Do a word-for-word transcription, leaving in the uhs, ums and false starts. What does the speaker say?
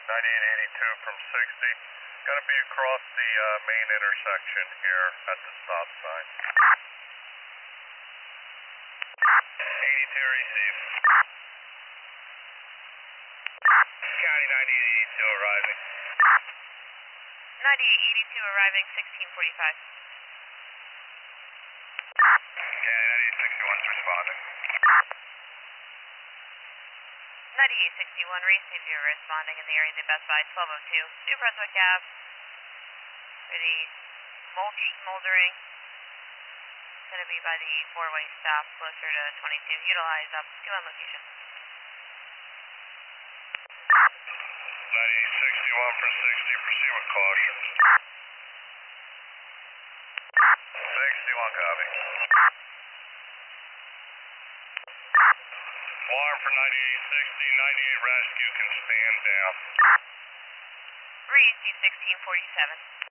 ninety-eight eighty-two from sixty. Gonna be across the uh, main intersection here at the stop sign. eighty-two received. County ninety-eight eighty-two arriving. ninety-eight eighty-two arriving, sixteen forty-five. County ninety-eight sixty-one's responding. ninety-eight sixty-one, received you responding in the area of the Best Buy, twelve oh two. New Brunswick Ave. For the mulch smoldering. It's going to be by the four-way stop closer to twenty-two. Utilize up to on location. ninety-eight sixty-one for sixty, proceed with caution. sixty-one copy. Alarm for ninety-eight sixty, ninety-eight rescue can stand down. Receive sixteen forty-seven.